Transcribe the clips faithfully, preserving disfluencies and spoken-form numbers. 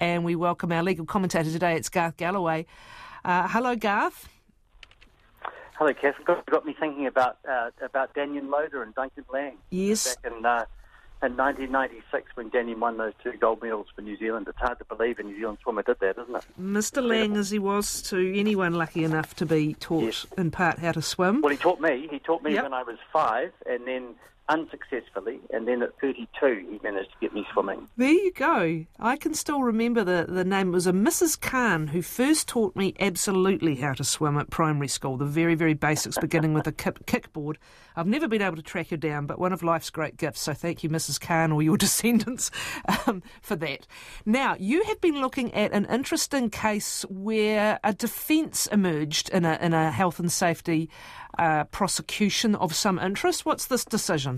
and we welcome our legal commentator today. It's Garth Galloway. Uh, hello, Garth. Hello, Kath. It got, got me thinking about uh, about Daniel Loader and Duncan Lang. Yes. Back in, uh, in nineteen ninety-six, when Daniel won those two gold medals for New Zealand. It's hard to believe a New Zealand swimmer did that, isn't it? Mister Lang, as he was to anyone lucky enough to be taught yes. in part how to swim. Well, he taught me. He taught me yep. when I was five, and then unsuccessfully, and then at thirty-two he managed to get me swimming. There you go. I can still remember the, the name. It was a Missus Khan who first taught me absolutely how to swim at primary school, the very, very basics, beginning with a kick, kickboard. I've never been able to track her down, but one of life's great gifts, so thank you, Missus Khan, or your descendants, um, for that. Now, you have been looking at an interesting case where a defence emerged in a, in a health and safety uh, prosecution of some interest. What's this decision?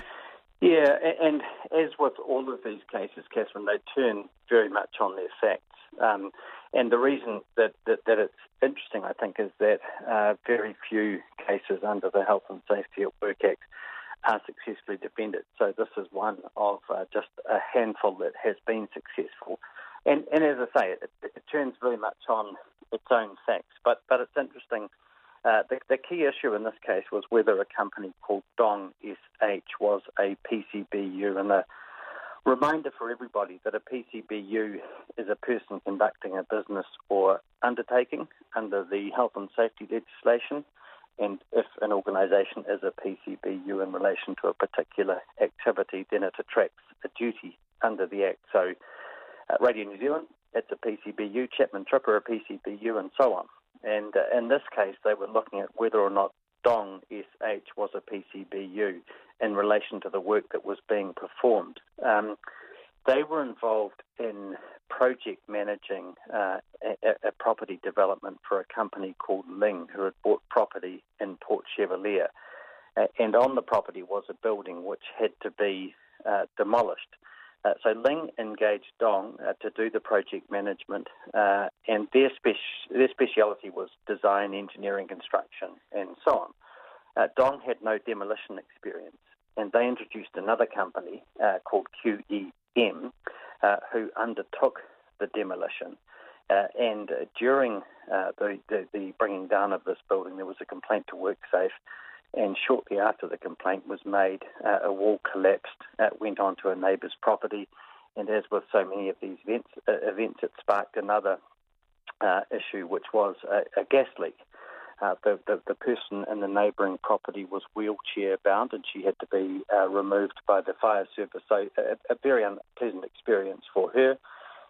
Yeah, and as with all of these cases, Catherine, they turn very much on their facts. Um, and the reason that, that, that it's interesting, I think, is that uh, very few cases under the Health and Safety at Work Act are successfully defended. So this is one of uh, just a handful that has been successful. And, and as I say, it, it turns very much on its own facts. But, but it's interesting. Uh, the, the key issue in this case was whether a company called Dong S H was a P C B U. And a reminder for everybody that a P C B U is a person conducting a business or undertaking under the health and safety legislation. And if an organisation is a P C B U in relation to a particular activity, then it attracts a duty under the Act. So uh, Radio New Zealand, it's a P C B U, Chapman Tripp are a P C B U, and so on. And uh, in this case, they were looking at whether or not Dong S H was a P C B U in relation to the work that was being performed. Um, they were involved in project managing uh, a, a property development for a company called Ling, who had bought property in Port Chevalier. Uh, and on the property was a building which had to be uh, demolished. Uh, so Ling engaged Dong uh, to do the project management, uh, and their, speci- their speciality was design, engineering, construction, and so on. Uh, Dong had no demolition experience, and they introduced another company uh, called Q E M, uh, who undertook the demolition. Uh, and uh, during uh, the, the, the bringing down of this building, there was a complaint to WorkSafe. And shortly after the complaint was made, uh, a wall collapsed, uh, went onto a neighbour's property, and as with so many of these events, uh, events it sparked another uh, issue, which was a, a gas leak. Uh, the, the, the person in the neighbouring property was wheelchair-bound, and she had to be uh, removed by the fire service. So a, a very unpleasant experience for her,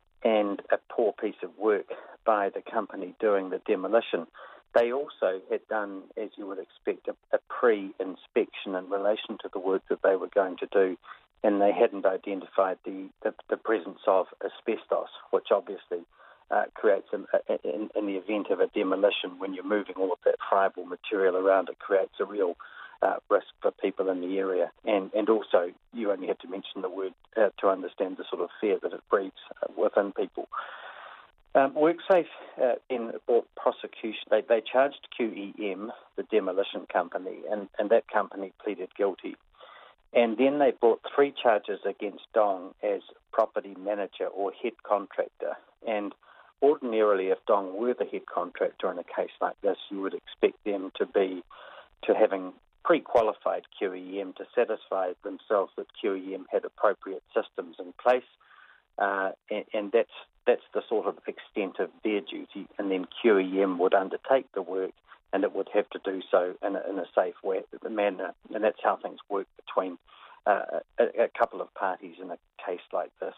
and a poor piece of work by the company doing the demolition. They also had done, as you would expect, a, a pre-inspection in relation to the work that they were going to do, and they hadn't identified the, the, the presence of asbestos, which obviously uh, creates, an, a, in, in the event of a demolition, when you're moving all of that friable material around, it creates a real uh, risk for people in the area. And, and also, you only have to mention the word uh, to understand the sort of fear that it breeds uh, within people. Um, WorkSafe uh, in brought prosecution. They, they charged Q E M, the demolition company, and, and that company pleaded guilty. And then they brought three charges against Dong as property manager or head contractor. And ordinarily, if Dong were the head contractor in a case like this, you would expect them to be to having pre-qualified Q E M to satisfy themselves that Q E M had appropriate systems in place. Uh, and, and that's that's the sort of extent of their duty, and then Q E M would undertake the work, and it would have to do so in a, in a safe way, manner, and that's how things work between uh, a, a couple of parties in a case like this.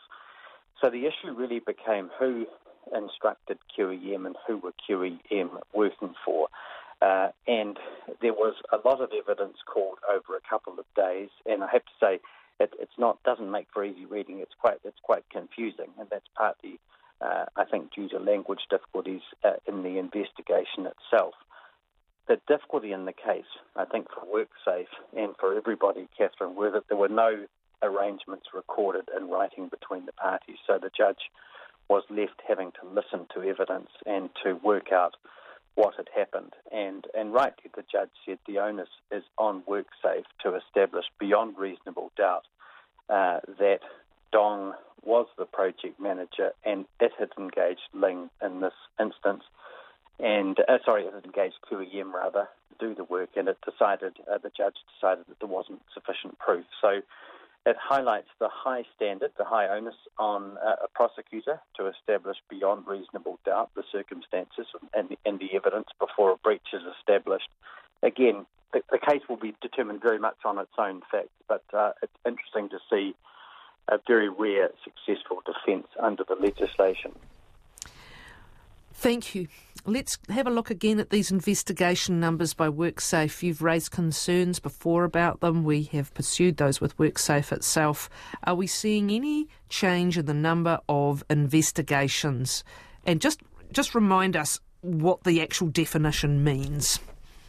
So the issue really became who instructed Q E M and who were Q E M working for, uh, and there was a lot of evidence called over a couple of days, and I have to say, It, it's not doesn't make for easy reading. It's quite it's quite confusing, and that's partly, uh, I think, due to language difficulties uh, in the investigation itself. The difficulty in the case, I think, for WorkSafe and for everybody, Catherine, were that there were no arrangements recorded in writing between the parties. So the judge was left having to listen to evidence and to work out what had happened. And, and rightly, the judge said the onus is on WorkSafe to establish beyond reasonable doubt uh, that Dong was the project manager, and it had engaged Ling in this instance, and uh, sorry, it had engaged Q E M rather to do the work, and it decided uh, the judge decided that there wasn't sufficient proof. So it highlights the high standard, the high onus on uh, a prosecutor to establish beyond reasonable doubt the circumstances and, and the evidence before a breach is established. Again, the, the case will be determined very much on its own facts, but uh, it's interesting to see a very rare successful defence under the legislation. Thank you. Let's have a look again at these investigation numbers by WorkSafe. You've raised concerns before about them. We have pursued those with WorkSafe itself. Are we seeing any change in the number of investigations? And just just remind us what the actual definition means.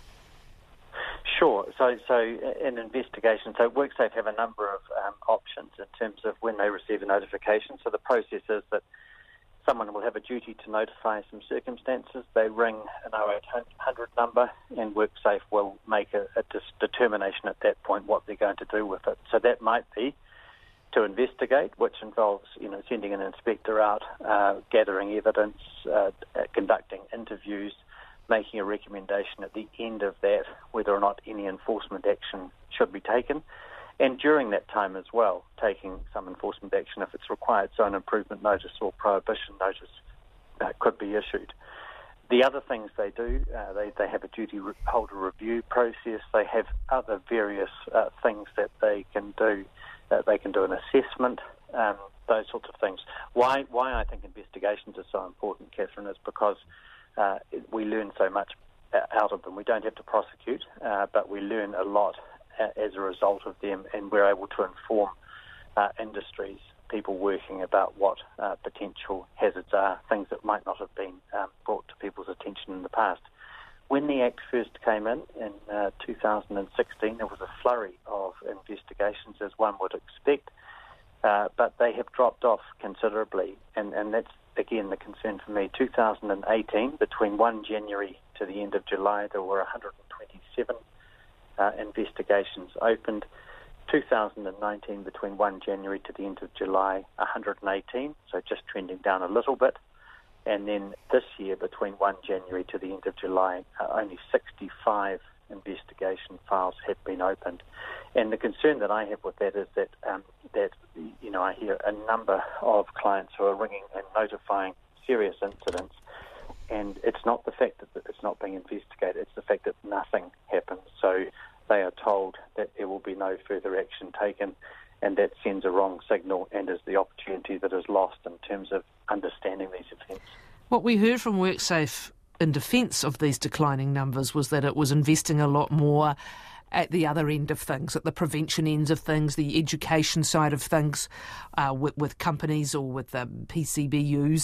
Sure. So, so in investigation, so WorkSafe have a number of um, options in terms of when they receive a notification. So the process is that someone will have a duty to notify some circumstances. They ring an oh eight hundred number, and WorkSafe will make a, a dis- determination at that point what they're going to do with it. So that might be to investigate, which involves, you know, sending an inspector out, uh, gathering evidence, uh, conducting interviews, making a recommendation at the end of that whether or not any enforcement action should be taken, and during that time as well, taking some enforcement action if it's required, so an improvement notice or prohibition notice uh, could be issued. The other things they do, uh, they, they have a duty re- holder review process, they have other various uh, things that they can do. Uh, they can do an assessment, um, those sorts of things. Why, why I think investigations are so important, Catherine, is because Uh, we learn so much out of them. We don't have to prosecute, uh, but we learn a lot as a result of them, and we're able to inform uh, industries, people working about what uh, potential hazards are, things that might not have been um, brought to people's attention in the past. When the Act first came in, in uh, two thousand sixteen, there was a flurry of investigations, as one would expect, uh, but they have dropped off considerably, and, and that's again, the concern for me. two thousand eighteen, between first of January to the end of July, there were one hundred twenty-seven uh, investigations opened. two thousand nineteen, between first of January to the end of July, one hundred eighteen, so just trending down a little bit. And then this year, between first of January to the end of July, uh, only sixty-five investigation files have been opened. And the concern that I have with that is that, um, that you know, I hear a number of clients who are ringing and notifying serious incidents, and it's not the fact that it's not being investigated, it's the fact that nothing happens. So they are told that there will be no further action taken, and that sends a wrong signal and is the opportunity that is lost in terms of understanding these events. What we heard from WorkSafe in defence of these declining numbers was that it was investing a lot more at the other end of things, at the prevention ends of things, the education side of things, uh, with, with companies or with um, P C B Us.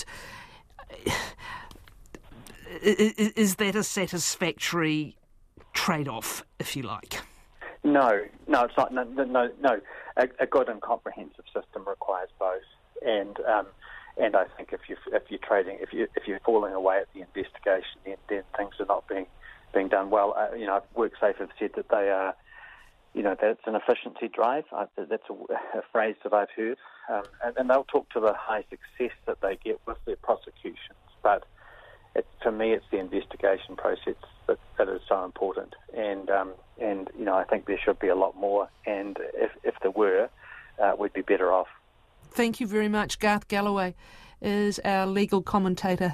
Is, is that a satisfactory trade-off, if you like? No, no, it's not. No, no, no. A, a good and comprehensive system requires both, and um, and I think if you if you're trading, if you if you're falling away at the investigation, then, then things are not being being done well. Uh, you know, WorkSafe have said that they are, you know, that it's an efficiency drive. I, that's a, a phrase that I've heard, um, and, and they'll talk to the high success that they get with their prosecutions. But it, for me, it's the investigation process that, that is so important, and um, and you know, I think there should be a lot more. And if if there were, uh, we'd be better off. Thank you very much. Garth Galloway is our legal commentator